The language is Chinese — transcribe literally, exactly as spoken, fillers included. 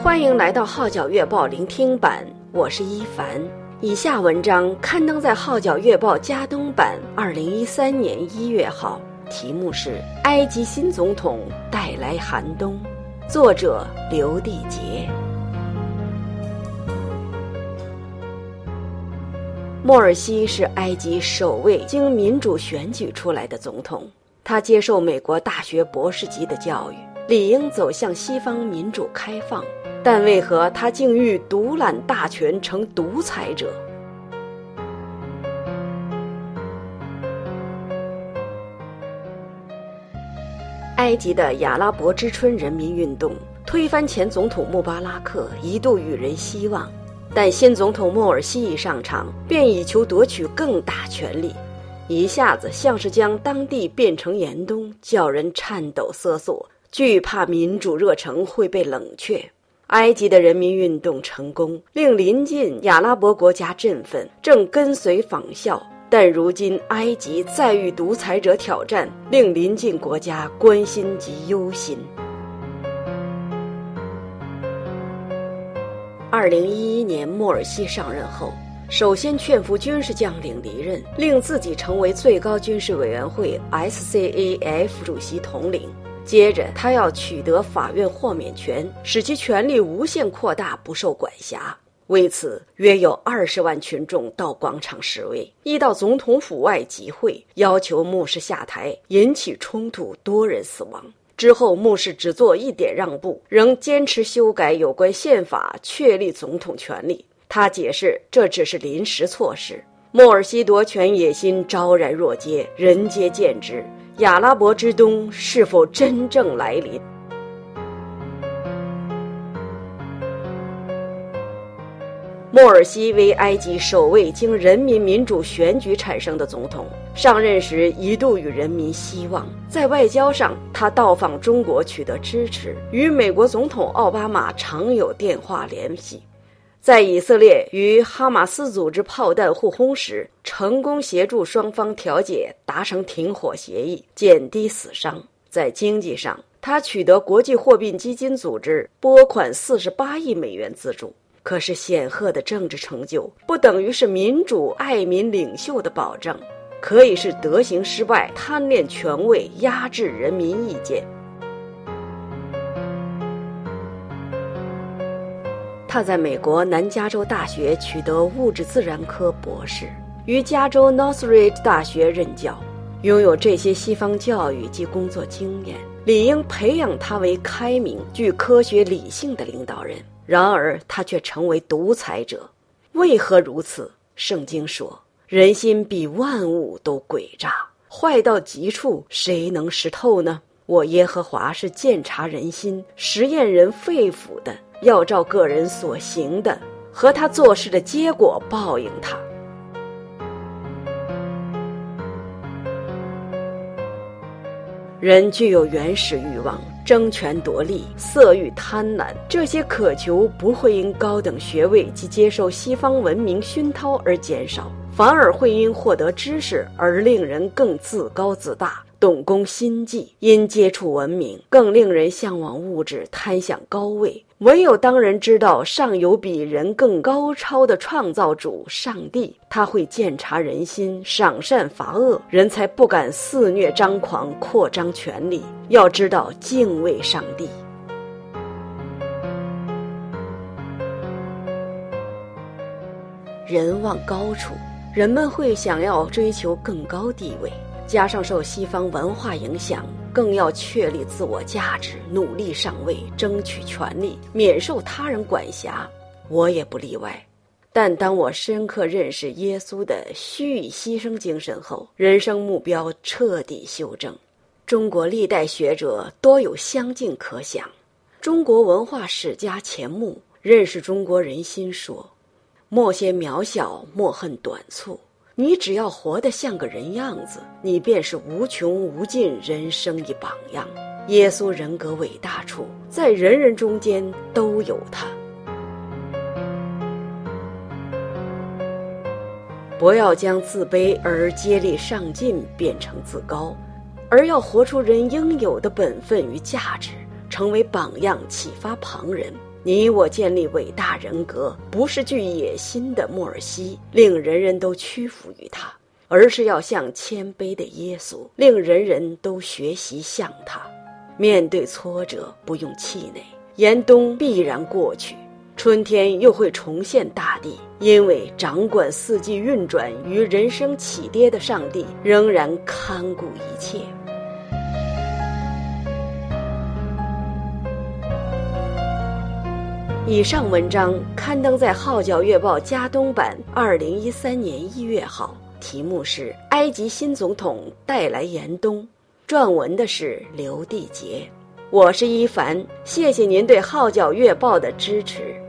欢迎来到号角月报聆听版，我是一凡。以下文章刊登在号角月报加东版二零一三年一月号，题目是《埃及新总统带来寒冬》，作者刘地杰。莫尔西是埃及首位经民主选举出来的总统，他接受美国大学博士级的教育，理应走向西方民主开放，但为何他竟欲独揽大权成独裁者？埃及的亚拉伯之春人民运动推翻前总统穆巴拉克，一度予人希望，但新总统莫尔西一上场便以求夺取更大权力，一下子像是将当地变成严冬，叫人颤抖瑟缩，惧怕民主热诚会被冷却。埃及的人民运动成功，令邻近亚拉伯国家振奋，正跟随仿效。但如今埃及再遇独裁者挑战，令邻近国家关心及忧心。二零一一年莫尔西上任后，首先劝服军事将领离任，令自己成为最高军事委员会 S C A F 主席统领。接着他要取得法院豁免权，使其权力无限扩大，不受管辖。为此，约有二十万群众到广场示威，一到总统府外集会，要求牧师下台，引起冲突，多人死亡。之后牧师只做一点让步，仍坚持修改有关宪法，确立总统权力。他解释这只是临时措施。莫尔西夺权野心昭然若揭，人皆见之。亚拉伯之冬是否真正来临？莫尔西为埃及首位经人民民主选举产生的总统，上任时一度与人民希望。在外交上，他到访中国取得支持，与美国总统奥巴马常有电话联系。在以色列与哈马斯组织炮弹互轰时，成功协助双方调解，达成停火协议，减低死伤。在经济上，他取得国际货币基金组织拨款四十八亿美元资助。可是显赫的政治成就不等于是民主爱民领袖的保证，可以是德行失败，贪恋权位，压制人民意见。他在美国南加州大学取得物质自然科博士，于加州 Northridge 大学任教，拥有这些西方教育及工作经验，理应培养他为开明、具科学理性的领导人。然而他却成为独裁者，为何如此？圣经说，人心比万物都诡诈，坏到极处，谁能识透呢？我耶和华是鉴察人心、实验人肺腑的，要照个人所行的和他做事的结果报应他。人具有原始欲望，争权夺利，色欲贪婪，这些渴求不会因高等学位及接受西方文明熏陶而减少，反而会因获得知识而令人更自高自大，懂工心计，因接触文明更令人向往物质，贪享高位。唯有当人知道上有比人更高超的创造主上帝，他会鉴察人心，赏善罚恶，人才不敢肆虐张狂，扩张权力。要知道敬畏上帝。人望高处，人们会想要追求更高地位，加上受西方文化影响，更要确立自我价值，努力上位，争取权利，免受他人管辖。我也不例外。但当我深刻认识耶稣的虚与牺牲精神后，人生目标彻底修正。中国历代学者多有相近可想。中国文化史家钱穆认识中国人心说，莫嫌渺小，莫恨短促，你只要活得像个人样子，你便是无穷无尽人生一榜样。耶稣人格伟大处，在人人中间都有他。不要将自卑而接力上进变成自高，而要活出人应有的本分与价值，成为榜样启发旁人。 你我建立伟大人格，不是具野心的莫尔西，令人人都屈服于他，而是要像谦卑的耶稣，令人人都学习像他。面对挫折，不用气馁，严冬必然过去，春天又会重现大地，因为掌管四季运转与人生起跌的上帝仍然看顾一切。以上文章刊登在《号角月报》加东版二零一三年一月号，题目是《埃及新总统带来严冬》，撰文的是刘地杰。我是一凡，谢谢您对《号角月报》的支持。